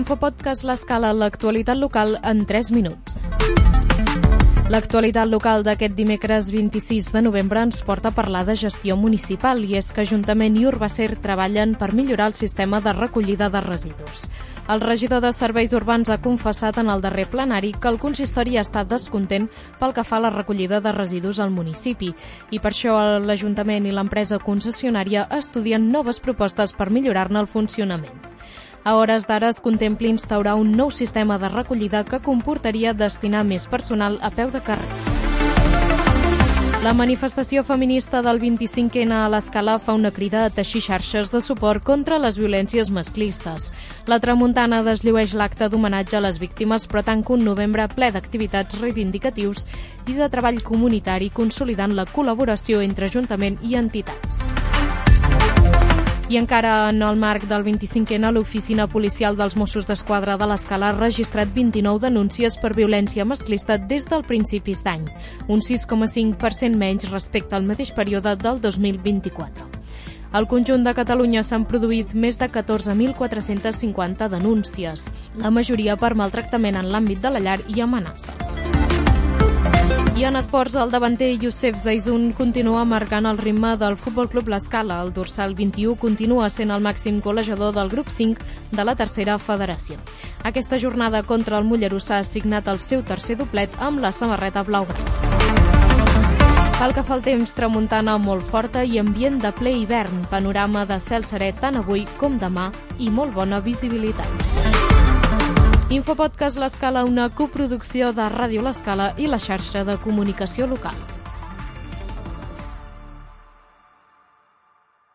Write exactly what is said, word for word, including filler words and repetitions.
Infopodcast L'Escala, l'actualitat local en tres minuts. L'actualitat local d'aquest dimecres vint-i-sis de novembre ens porta a parlar de gestió municipal, i és que Ajuntament i Urbacer treballen per millorar el sistema de recollida de residus. El regidor de Serveis Urbans ha confessat en el darrer plenari que el consistori ha estat descontent pel que fa a la recollida de residus al municipi, i per això l'Ajuntament i l'empresa concessionària estudien noves propostes per millorar-ne el funcionament. A hores d'ara es contempla instaurar un nou sistema de recollida que comportaria destinar més personal a peu de carrer. La manifestació feminista del vint-i-cinc ena a l'Escala fa una crida a teixir xarxes de suport contra les violències masclistes. La Tramuntana desllueix l'acte d'homenatge a les víctimes, però tanca un novembre ple d'activitats reivindicatius i de treball comunitari, consolidant la col·laboració entre Ajuntament i entitats. I encara en el marc del vint-i-cinc ena, l'Oficina Policial dels Mossos d'Esquadra de l'Escala ha registrat vint-i-nou denúncies per violència masclista des del principis d'any, un sis coma cinc per cent menys respecte al mateix període del dos mil vint-i-quatre. Al conjunt de Catalunya s'han produït més de catorze mil quatre-cents cinquanta denúncies, la majoria per maltractament en l'àmbit de la llar i amenaces. I en esports, el davanter Youssef Zaizun continua marcant el ritme del Futbol Club L'Escala. El dorsal vint-i-u continua sent el màxim golejador del grup cinc de la tercera federació. Aquesta jornada contra el Mollerussa ha signat el seu tercer doblet amb la samarreta blaugrana. Pel que fa al temps, tramuntana molt forta i ambient de ple hivern, panorama de cel serè tant avui com demà i molt bona visibilitat. Infopodcast L'Escala, una coproducció de Ràdio L'Escala i la xarxa de comunicació local.